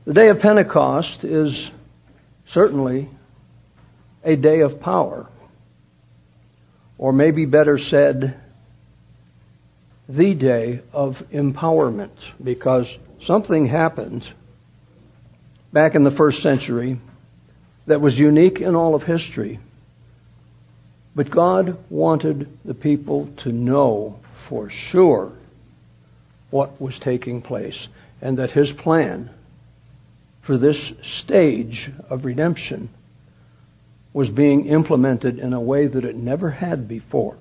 The day of Pentecost is certainly a day of power, or maybe better said, the day of empowerment, because something happened back in the first century that was unique in all of history. But God wanted the people to know for sure what was taking place, and that His plan for this stage of redemption was being implemented in a way that it never had before.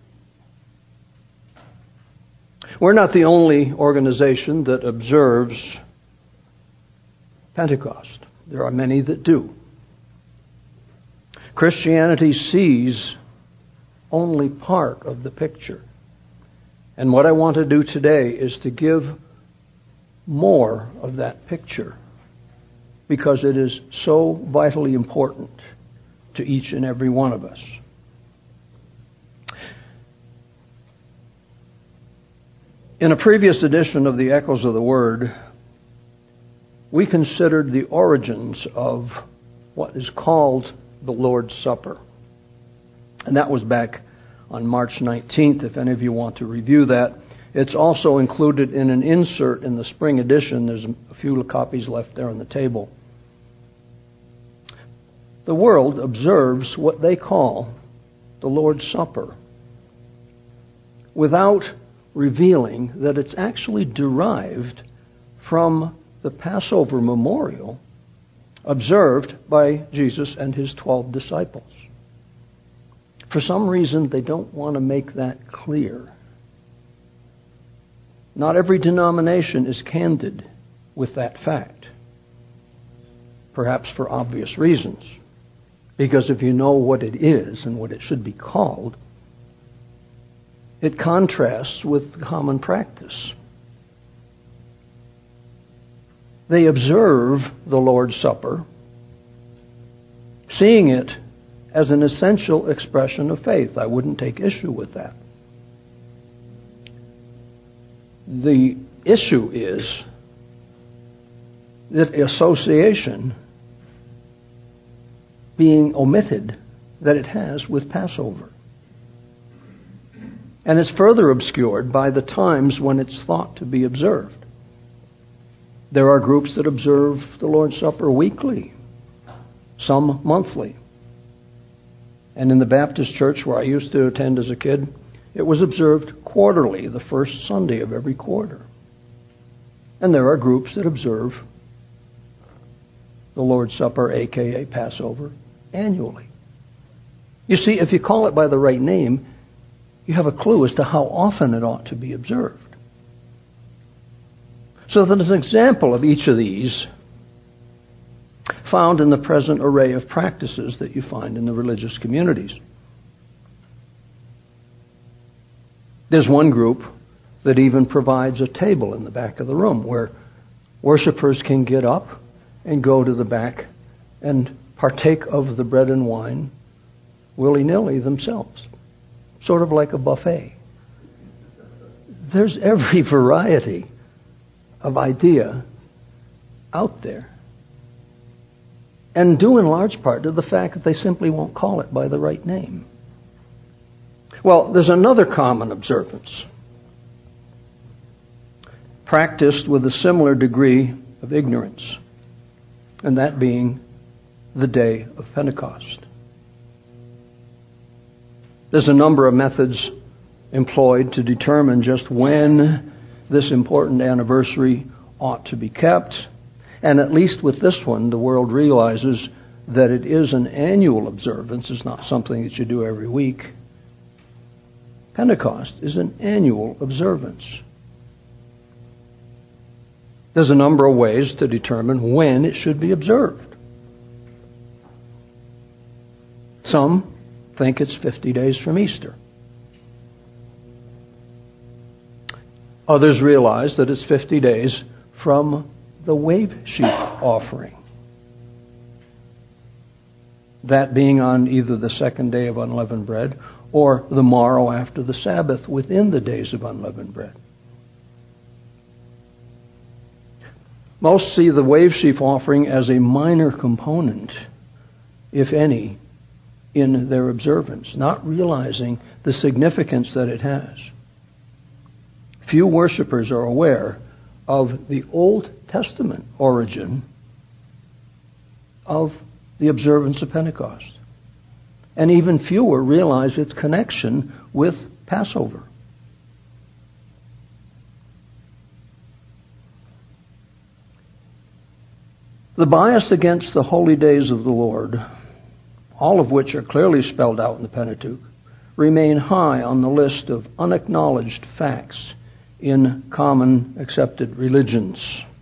We're not the only organization that observes Pentecost. There are many that do. Christianity sees only part of the picture. And what I want to do today is to give more of that picture, because it is so vitally important to each and every one of us. In a previous edition of the Echoes of the Word, we considered the origins of what is called the Lord's Supper. And that was back on March 19th, if any of you want to review that. It's also included in an insert in the spring edition. There's a few copies left there on the table. The world observes what they call the Lord's Supper without revealing that it's actually derived from the Passover memorial observed by Jesus and His 12 disciples. For some reason, they don't want to make that clear. Not every denomination is candid with that fact, perhaps for obvious reasons. Because if you know what it is and what it should be called, it contrasts with common practice. They observe the Lord's Supper, seeing it as an essential expression of faith. I wouldn't take issue with that. The issue is the association being omitted that it has with Passover. And it's further obscured by the times when it's thought to be observed. There are groups that observe the Lord's Supper weekly, some monthly. And in the Baptist church where I used to attend as a kid, it was observed quarterly, the first Sunday of every quarter. And there are groups that observe the Lord's Supper, aka Passover, annually. You see, if you call it by the right name, you have a clue as to how often it ought to be observed. So there's an example of each of these found in the present array of practices that you find in the religious communities. There's one group that even provides a table in the back of the room where worshipers can get up and go to the back and partake of the bread and wine willy-nilly themselves, sort of like a buffet. There's every variety of idea out there, and due in large part to the fact that they simply won't call it by the right name. Well, there's another common observance practiced with a similar degree of ignorance, and that being the day of Pentecost. There's a number of methods employed to determine just when this important anniversary ought to be kept. And at least with this one, the world realizes that it is an annual observance. It's not something that you do every week. Pentecost is an annual observance. There's a number of ways to determine when it should be observed. Some think it's 50 days from Easter. Others realize that it's 50 days from the wave sheaf offering. That being on either the second day of unleavened bread or the morrow after the Sabbath within the days of unleavened bread. Most see the wave sheaf offering as a minor component, if any, in their observance, not realizing the significance that it has. Few worshipers are aware of the Old Testament origin of the observance of Pentecost. And even fewer realize its connection with Passover. The bias against the holy days of the Lord, all of which are clearly spelled out in the Pentateuch, remain high on the list of unacknowledged facts in common accepted religions.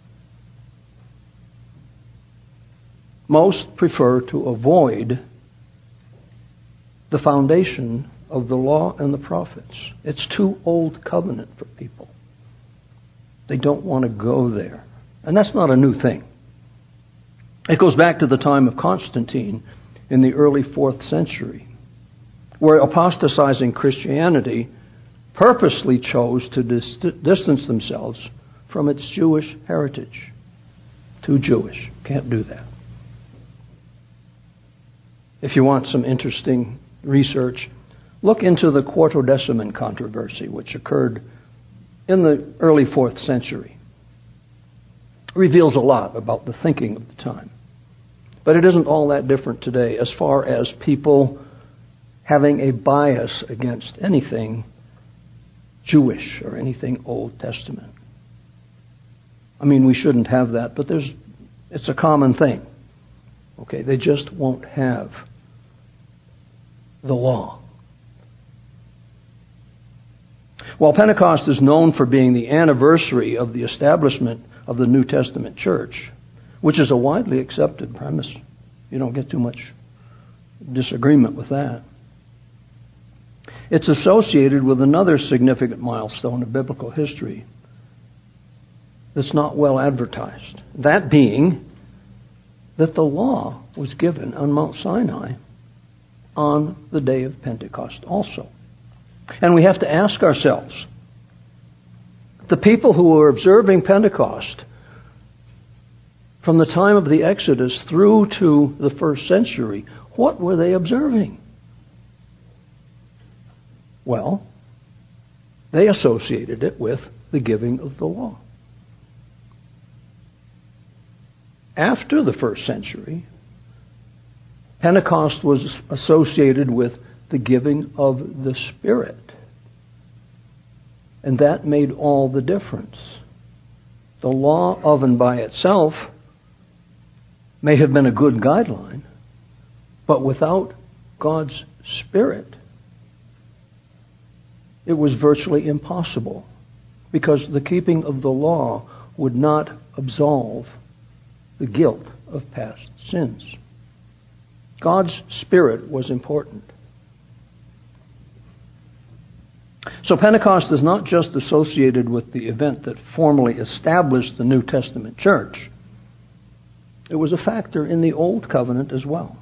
Most prefer to avoid the foundation of the law and the prophets. It's too old covenant for people. They don't want to go there. And that's not a new thing. It goes back to the time of Constantine in the early 4th century, where apostatizing Christianity purposely chose to distance themselves from its Jewish heritage. Too Jewish. Can't do that. If you want some interesting research, look into the Quartodeciman controversy, which occurred in the early 4th century. It reveals a lot about the thinking of the time. But it isn't all that different today as far as people having a bias against anything Jewish or anything Old Testament. I mean, we shouldn't have that, but it's a common thing. Okay, they just won't have the law. While Pentecost is known for being the anniversary of the establishment of the New Testament church, which is a widely accepted premise, you don't get too much disagreement with that, it's associated with another significant milestone of biblical history that's not well advertised. That being that the law was given on Mount Sinai on the day of Pentecost also. And we have to ask ourselves, the people who were observing Pentecost from the time of the Exodus through to the 1st century, what were they observing? Well, they associated it with the giving of the law. After the 1st century, Pentecost was associated with the giving of the Spirit. And that made all the difference. The law of and by itself may have been a good guideline, but without God's Spirit, it was virtually impossible, because the keeping of the law would not absolve the guilt of past sins. God's Spirit was important. So Pentecost is not just associated with the event that formally established the New Testament church. It was a factor in the Old Covenant as well.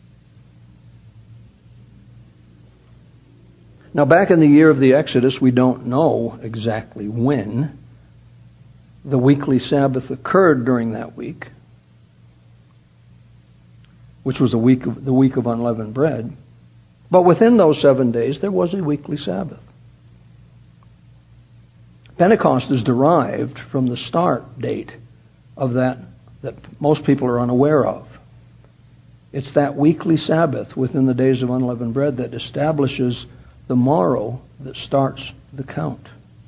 Now, back in the year of the Exodus, we don't know exactly when the weekly Sabbath occurred during that week, which was the week of unleavened bread. But within those 7 days, there was a weekly Sabbath. Pentecost is derived from the start date of that most people are unaware of. It's that weekly Sabbath within the days of unleavened bread that establishes the morrow that starts the count.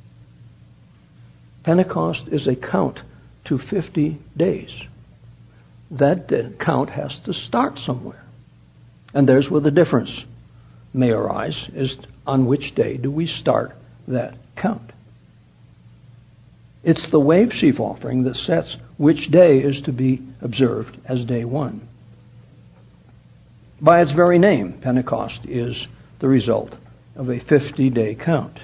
Pentecost is a count to 50 days. That count has to start somewhere. And there's where the difference may arise, is on which day do we start that count. It's the wave sheaf offering that sets which day is to be observed as day one. By its very name, Pentecost is the result of a 50-day count.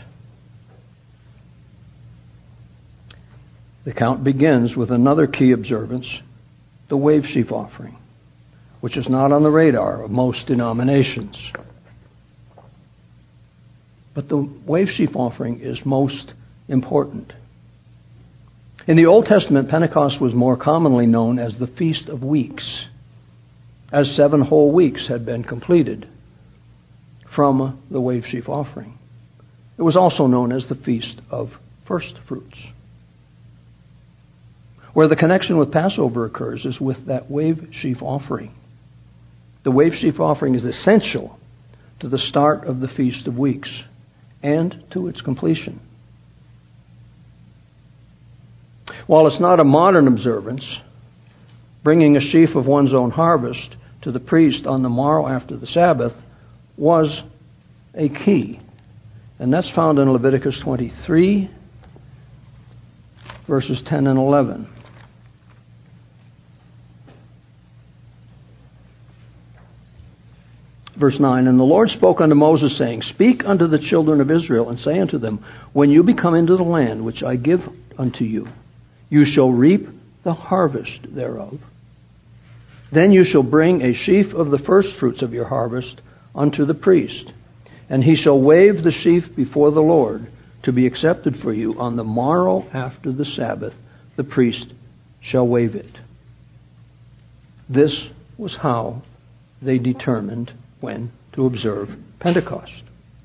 The count begins with another key observance, the wave sheaf offering, which is not on the radar of most denominations. But the wave sheaf offering is most important. In the Old Testament, Pentecost was more commonly known as the Feast of Weeks, as 7 whole weeks had been completed from the wave sheaf offering. It was also known as the Feast of First Fruits. Where the connection with Passover occurs is with that wave sheaf offering. The wave sheaf offering is essential to the start of the Feast of Weeks and to its completion. While it's not a modern observance, bringing a sheaf of one's own harvest to the priest on the morrow after the Sabbath was a key. And that's found in Leviticus 23, verses 10 and 11. Verse 9, And the Lord spoke unto Moses, saying, Speak unto the children of Israel, and say unto them, When you be come into the land which I give unto you, you shall reap the harvest thereof. Then you shall bring a sheaf of the firstfruits of your harvest unto the priest, and he shall wave the sheaf before the Lord to be accepted for you. On the morrow after the Sabbath, the priest shall wave it. This was how they determined when to observe Pentecost.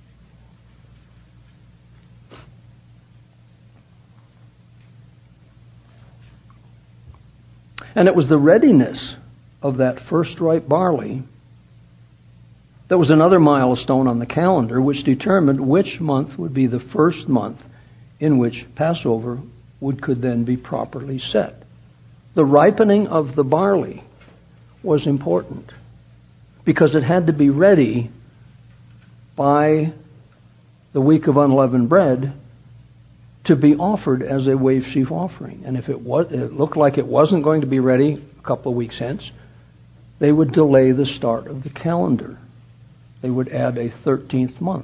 And it was the readiness of that first ripe barley that was another milestone on the calendar, which determined which month would be the first month in which Passover could then be properly set. The ripening of the barley was important because it had to be ready by the week of unleavened bread to be offered as a wave sheaf offering. And if it looked like it wasn't going to be ready a couple of weeks hence, they would delay the start of the calendar. They would add a 13th month.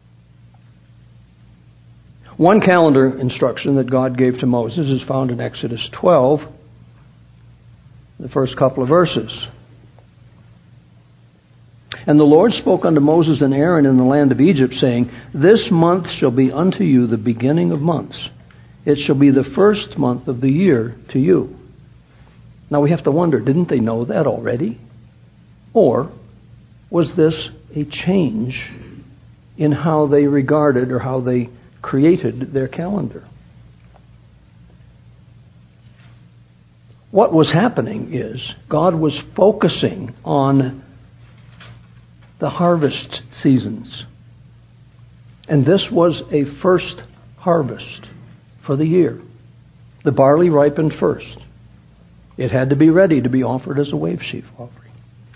One calendar instruction that God gave to Moses is found in Exodus 12, the first couple of verses. And the Lord spoke unto Moses and Aaron in the land of Egypt, saying, This month shall be unto you the beginning of months. It shall be the first month of the year to you. Now we have to wonder, didn't they know that already? Or was this a change in how they regarded or how they created their calendar? What was happening is God was focusing on the harvest seasons. And this was a first harvest for the year. The barley ripened first. It had to be ready to be offered as a wave sheaf offering.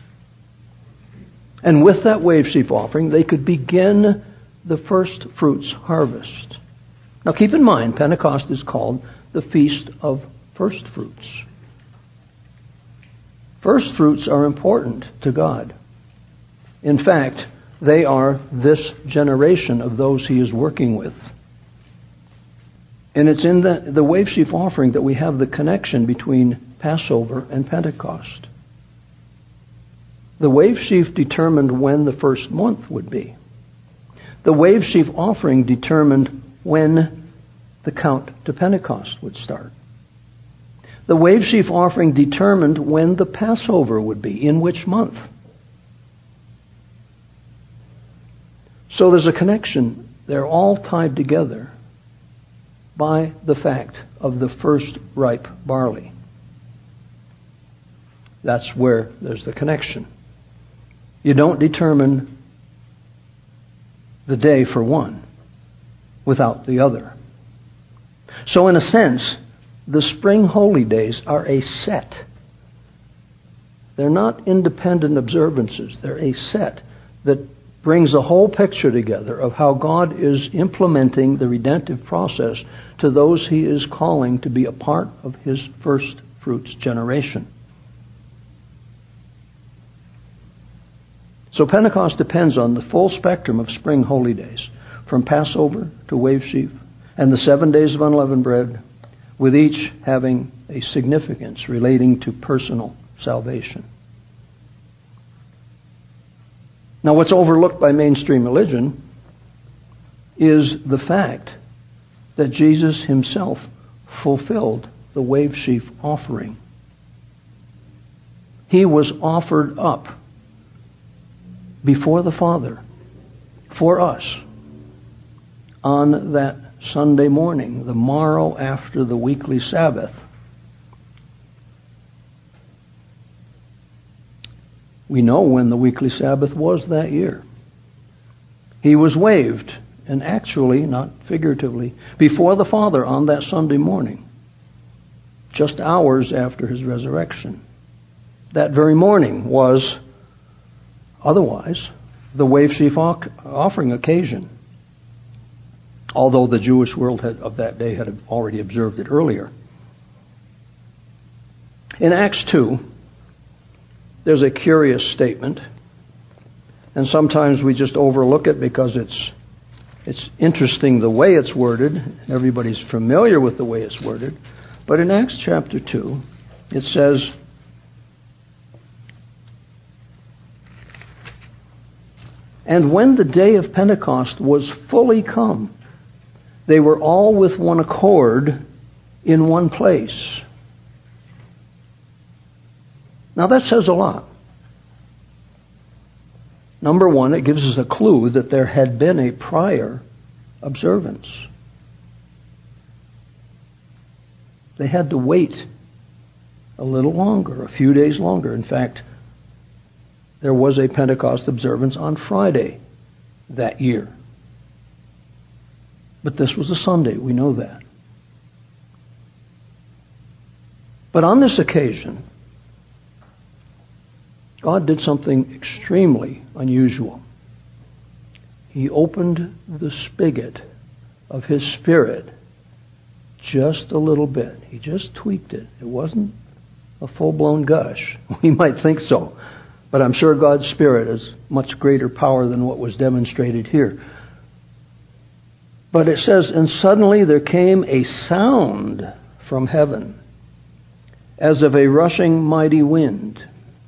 And with that wave sheaf offering, they could begin the first fruits harvest. Now keep in mind, Pentecost is called the Feast of First Fruits. First fruits are important to God. In fact, they are this generation of those He is working with. And it's in the wave sheaf offering that we have the connection between Passover and Pentecost. The wave sheaf determined when the first month would be. The wave sheaf offering determined when the count to Pentecost would start. The wave sheaf offering determined when the Passover would be, in which month. So there's a connection. They're all tied together by the fact of the first ripe barley. That's where there's the connection. You don't determine the day for one without the other. So in a sense, the spring holy days are a set. They're not independent observances. They're a set that brings a whole picture together of how God is implementing the redemptive process to those He is calling to be a part of His first fruits generation. So Pentecost depends on the full spectrum of spring holy days, from Passover to wave sheaf, and the 7 days of unleavened bread, with each having a significance relating to personal salvation. Now, what's overlooked by mainstream religion is the fact that Jesus Himself fulfilled the wave sheaf offering. He was offered up before the Father for us on that Sunday morning, the morrow after the weekly Sabbath. We know when the weekly Sabbath was that year. He was waived, and actually, not figuratively, before the Father on that Sunday morning, just hours after his resurrection. That very morning was, otherwise, the wave sheaf offering occasion, although the Jewish world of that day had already observed it earlier. In Acts 2, there's a curious statement, and sometimes we just overlook it because it's interesting the way it's worded. Everybody's familiar with the way it's worded. But in Acts chapter 2, it says, "And when the day of Pentecost was fully come, they were all with one accord in one place." Now that says a lot. Number one, it gives us a clue that there had been a prior observance. They had to wait a little longer, a few days longer. In fact, there was a Pentecost observance on Friday that year. But this was a Sunday, we know that. But on this occasion, God did something extremely unusual. He opened the spigot of His Spirit just a little bit. He just tweaked it. It wasn't a full-blown gush. We might think so. But I'm sure God's Spirit has much greater power than what was demonstrated here. But it says, "And suddenly there came a sound from heaven, as of a rushing mighty wind.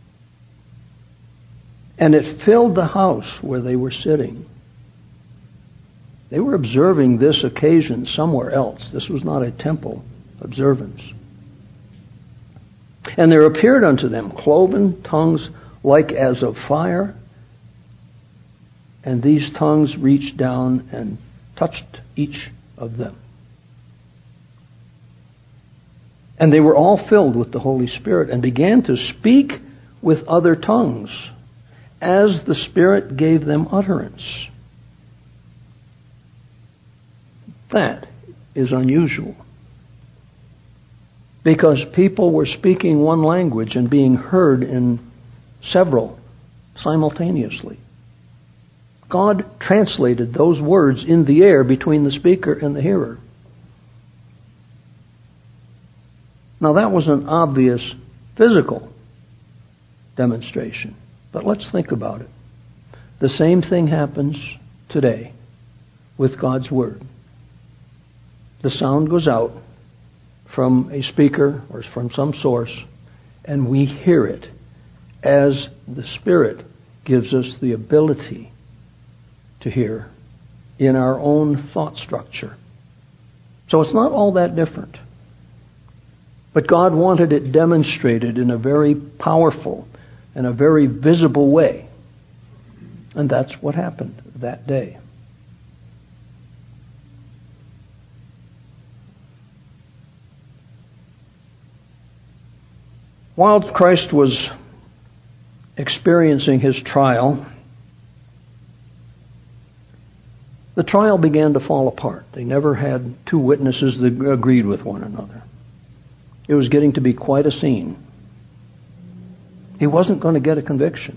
And it filled the house where they were sitting." They were observing this occasion somewhere else. This was not a temple observance. "And there appeared unto them cloven tongues like as of fire, and these tongues reached down and touched each of them. And they were all filled with the Holy Spirit and began to speak with other tongues as the Spirit gave them utterance." That is unusual, because people were speaking one language and being heard in several simultaneously. God translated those words in the air between the speaker and the hearer. Now that was an obvious physical demonstration, but let's think about it. The same thing happens today with God's Word. The sound goes out from a speaker or from some source, and we hear it as the Spirit gives us the ability to hear in our own thought structure. So it's not all that different. But God wanted it demonstrated in a very powerful and a very visible way. And that's what happened that day. While Christ was experiencing His trial, the trial began to fall apart. They never had two witnesses that agreed with one another. It was getting to be quite a scene. He wasn't going to get a conviction.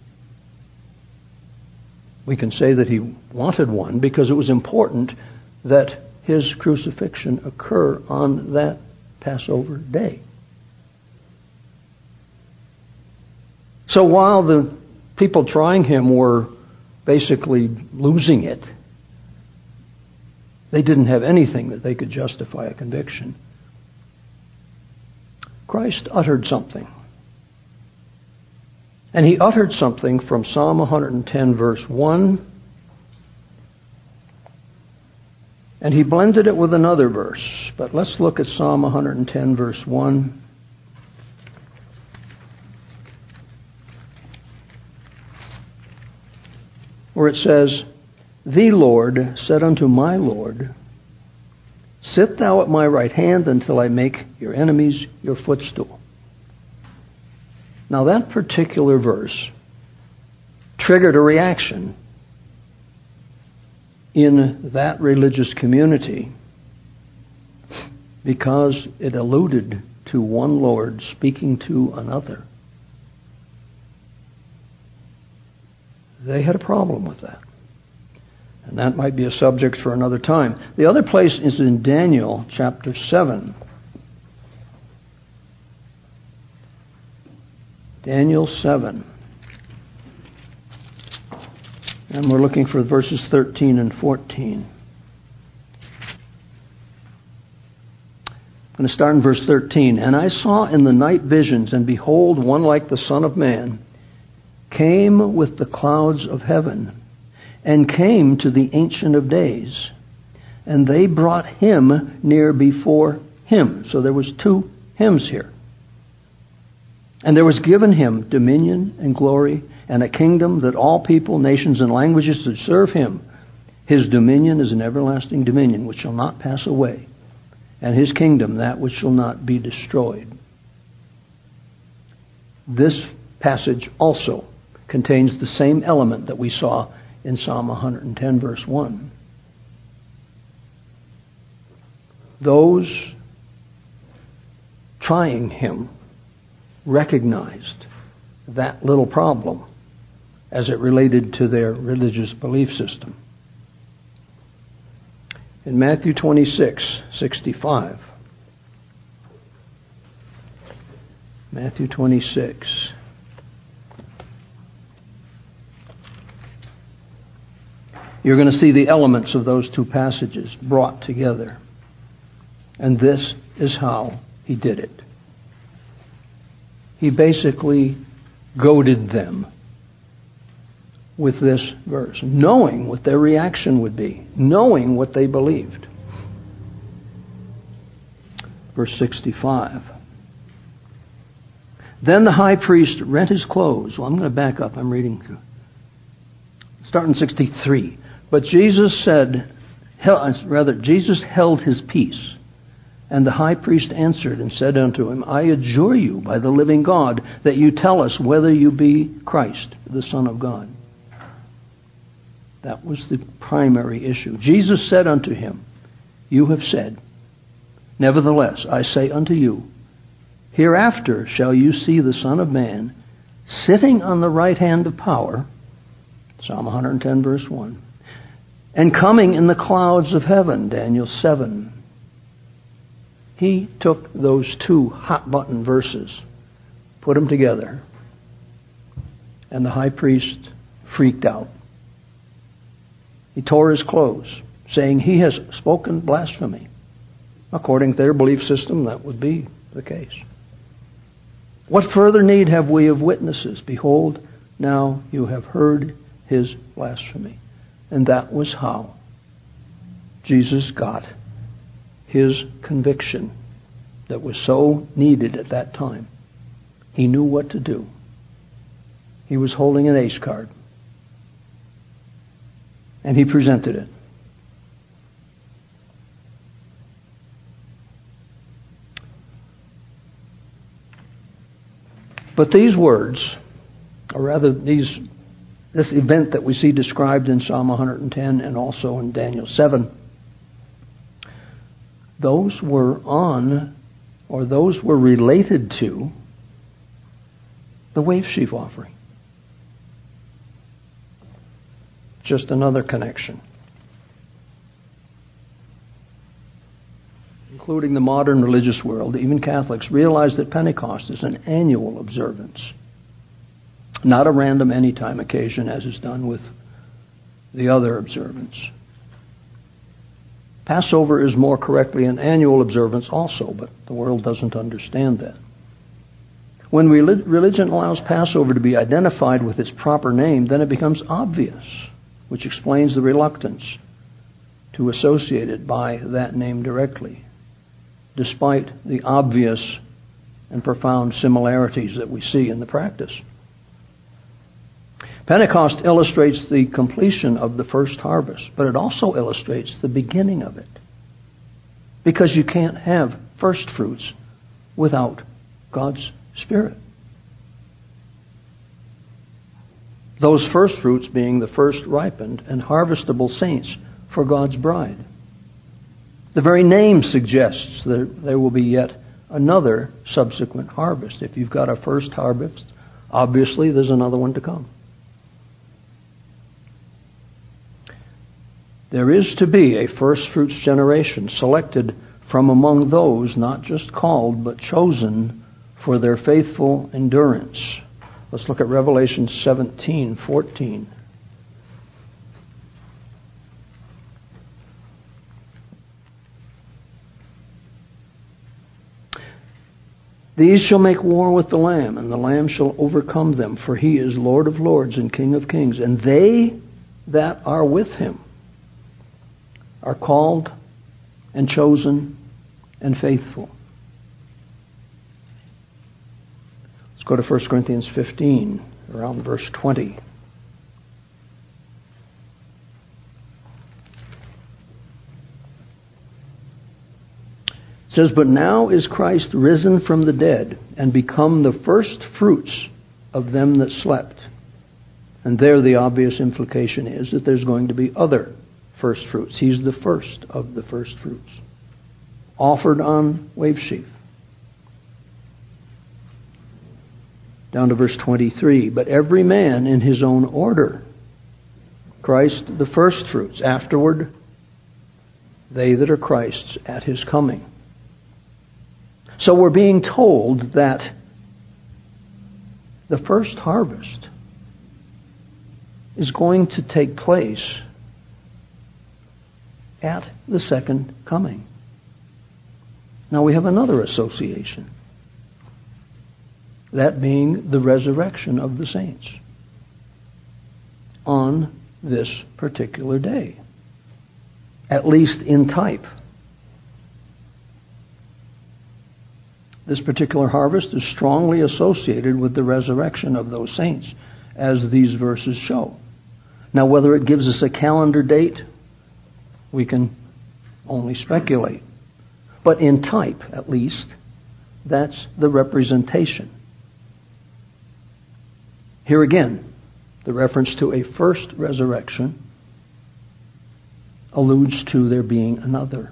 We can say that he wanted one because it was important that his crucifixion occur on that Passover day. So while the people trying him were basically losing it, they didn't have anything that they could justify a conviction. Christ uttered something. And He uttered something from Psalm 110, verse 1. And he blended it with another verse. But let's look at Psalm 110, verse 1. Where it says, "The Lord said unto my Lord, Sit thou at my right hand until I make your enemies your footstool." Now that particular verse triggered a reaction in that religious community because it alluded to one Lord speaking to another. They had a problem with that. And that might be a subject for another time. The other place is in Daniel chapter 7. Daniel 7. And we're looking for verses 13 and 14. I'm going to start in verse 13. "And I saw in the night visions, and behold, one like the Son of Man came with the clouds of heaven, and came to the Ancient of Days. And they brought him near before him." So there was two hymns here. "And there was given him dominion and glory, and a kingdom that all people, nations, and languages should serve him. His dominion is an everlasting dominion which shall not pass away, and his kingdom that which shall not be destroyed." This passage also contains the same element that we saw in Psalm 110, verse 1. Those trying him recognized that little problem as it related to their religious belief system. In Matthew 26:65, Matthew 26. You're going to see the elements of those two passages brought together. And this is how he did it. He basically goaded them with this verse, knowing what their reaction would be, knowing what they believed. Verse 65. "Then the high priest rent his clothes." Well, I'm going to back up. I'm reading. Start in 63. "But Jesus Jesus held his peace. And the high priest answered and said unto him, I adjure you by the living God that you tell us whether you be Christ, the Son of God." That was the primary issue. Jesus said unto him, "You have said, nevertheless, I say unto you, hereafter shall you see the Son of Man sitting on the right hand of power," Psalm 110, verse 1, "and coming in the clouds of heaven," Daniel 7. He took those two hot-button verses, put them together, and the high priest freaked out. He tore his clothes, saying, "He has spoken blasphemy." According to their belief system, that would be the case. "What further need have we of witnesses? Behold, now you have heard his blasphemy." And that was how Jesus got his conviction that was so needed at that time. He knew what to do. He was holding an ace card. And he presented it. But these words, or rather this event that we see described in Psalm 110 and also in Daniel 7, those were related to the wave sheaf offering. Just another connection. Including the modern religious world, even Catholics realize that Pentecost is an annual observance, not a random anytime occasion as is done with the other observance. Passover is more correctly an annual observance also, but the world doesn't understand that. When religion allows Passover to be identified with its proper name, then it becomes obvious, which explains the reluctance to associate it by that name directly, despite the obvious and profound similarities that we see in the practice. Pentecost illustrates the completion of the first harvest, but it also illustrates the beginning of it. Because you can't have first fruits without God's Spirit. Those first fruits being the first ripened and harvestable saints for God's bride. The very name suggests that there will be yet another subsequent harvest. If you've got a first harvest, obviously there's another one to come. There is to be a first fruits generation selected from among those not just called but chosen for their faithful endurance. Let's look at Revelation 17:14. These shall make war with the Lamb, and the Lamb shall overcome them, for he is Lord of lords and King of kings. And they that are with him are called and chosen and faithful. Let's go to 1 Corinthians 15, around verse 20. It says, "But now is Christ risen from the dead and become the first fruits of them that slept." And there the obvious implication is that there's going to be other first fruits. He's the first of the first fruits, offered on wave sheaf. Down to verse 23. "But every man in his own order. Christ the first fruits. Afterward, they that are Christ's at his coming." So we're being told that the first harvest is going to take place at the second coming. Now we have another association, that being the resurrection of the saints on this particular day, at least in type. This particular harvest is strongly associated with the resurrection of those saints, as these verses show. Now, whether it gives us a calendar date, we can only speculate. But in type, at least, that's the representation. Here again, the reference to a first resurrection alludes to there being another.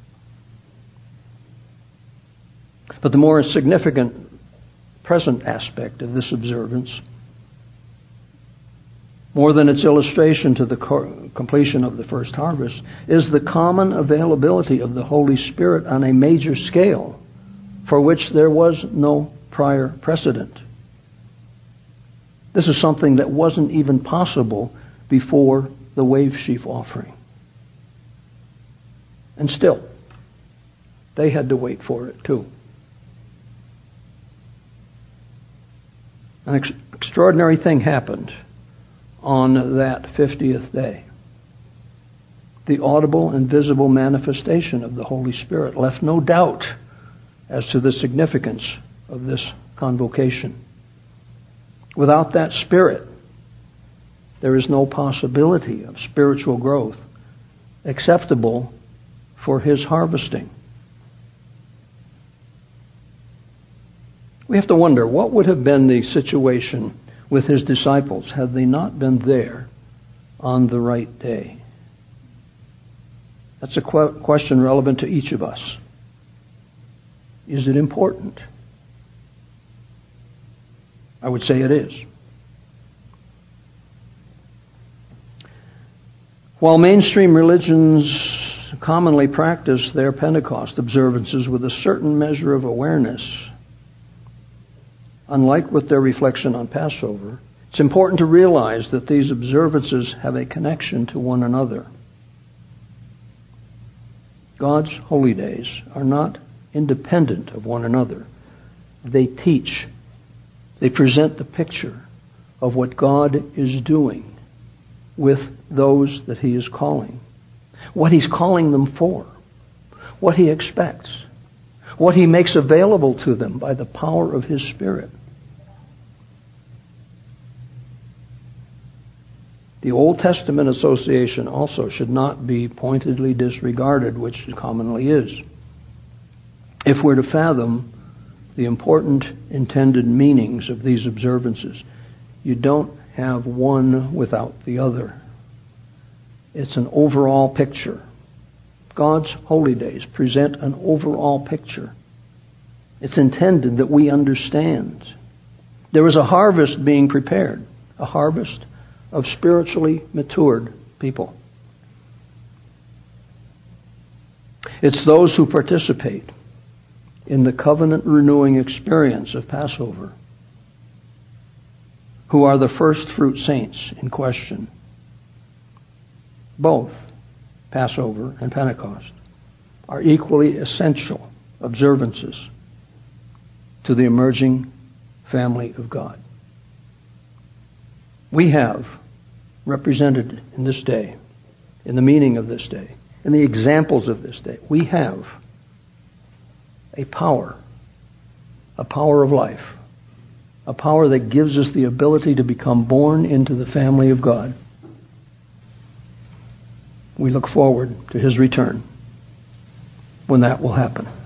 But the more significant present aspect of this observance, more than its illustration to the completion of the first harvest, is the common availability of the Holy Spirit on a major scale for which there was no prior precedent. This is something that wasn't even possible before the wave sheaf offering. And still, they had to wait for it too. An extraordinary thing happened on that 50th day. The audible and visible manifestation of the Holy Spirit left no doubt as to the significance of this convocation. Without that Spirit, there is no possibility of spiritual growth acceptable for His harvesting. We have to wonder, what would have been the situation with His disciples had they not been there on the right day? That's a question relevant to each of us. Is it important? I would say it is. While mainstream religions commonly practice their Pentecost observances with a certain measure of awareness, unlike with their reflection on Passover, it's important to realize that these observances have a connection to one another. God's holy days are not independent of one another. They teach. They present the picture of what God is doing with those that He is calling. what He's calling them for, what He expects, what He makes available to them by the power of His Spirit. The Old Testament association also should not be pointedly disregarded, which it commonly is. If we're to fathom the important intended meanings of these observances, you don't have one without the other. It's an overall picture. God's holy days present an overall picture. It's intended that we understand. There is a harvest being prepared, a harvest of spiritually matured people. It's those who participate in the covenant renewing experience of Passover who are the first fruit saints in question. Both Passover and Pentecost are equally essential observances to the emerging family of God. We have represented in this day, in the meaning of this day, in the examples of this day, we have a power of life, a power that gives us the ability to become born into the family of God. We look forward to His return when that will happen.